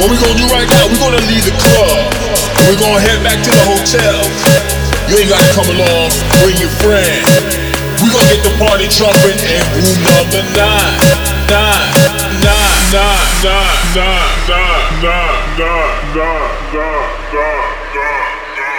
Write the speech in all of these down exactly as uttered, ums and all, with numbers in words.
What we gonna do right now, we gonna leave the club. We gonna head back to the hotel. You ain't gotta come along, bring your friend. We gonna get the party jumping in room number nine. Nine, nine, nine, nine, nine, nine, nine, nine, nine, nine, nine, nine.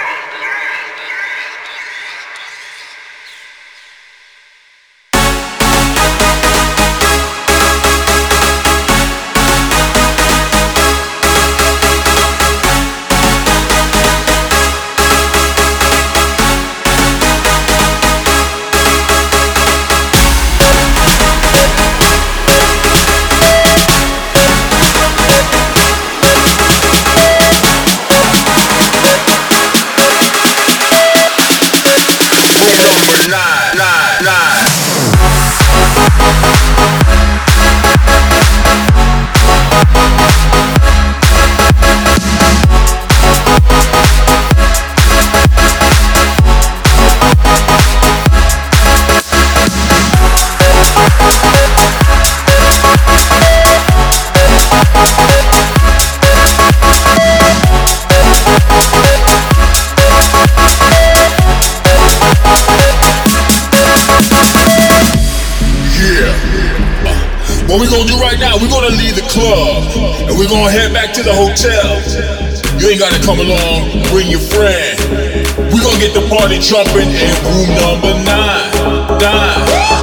What we gonna do right now, we gonna leave the club and we gonna head back to the hotel. You ain't gotta come along, bring your friend. We gonna get the party jumping in room number nine. Nine.